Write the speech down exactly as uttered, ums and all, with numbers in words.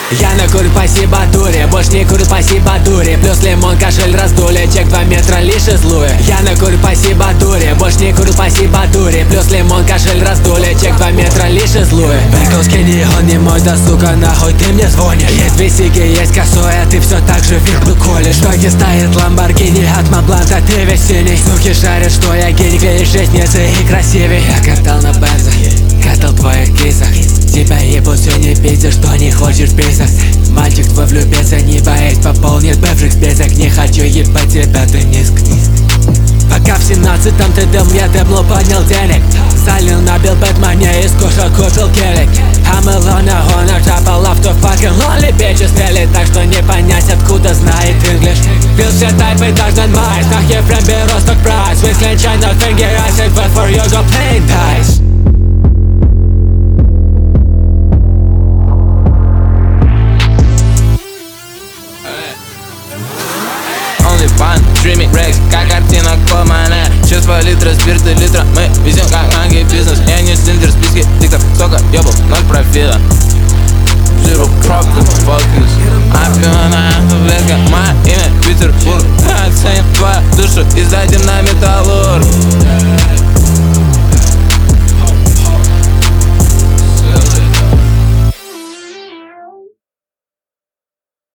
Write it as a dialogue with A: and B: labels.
A: Я накурю, спасибо дуре, больше не курю, спасибо дуре. Плюс лимон, кошель раздули, чек два метра лишь из луи. Я накурю, спасибо дуре, больше не курю, спасибо дуре. Плюс лимон, кошель раздули, чек два метра лишь из луи. Бэкоускини, он не мой, да сука, нахуй ты мне звонишь. Есть висики, есть косой, а ты все так же вверх колешь. В ноге стоит ламборгини, от Монбланта ты весь синий. Суки шарят, что я гений, клеишь жестницы и красивей. Я катал на бензах, катал в твоих кисах. Тебя ебут, все не пиздишь, что не хочешь писать. Мальчик твой влюбится, не боясь, пополнит бывших список. Не хочу ебать тебя, ты низк. Пока в семнадцатом ты дым, я дымлу, поднял денег. Залил, набил Бэтмене, из куша купил келик. I'm alone, I wanna drop a love to fucking lonely bitches стрелит, так что не понять, откуда знает English. Пил все тайпы, должен майс, нах я прям беру сток прайс. Whistling China finger, I said but for you go playing dice.
B: Пан, стриминг, рекс, как картина Комана. Чувство литра, спирта литра, мы везем как манги бизнес. Я не синдер, списки, тикток, столько ебал, ноль профита. Zero problem, focus. Опьяная блеска, мое имя Петербург. Оценим твою душу и зайдем на метро.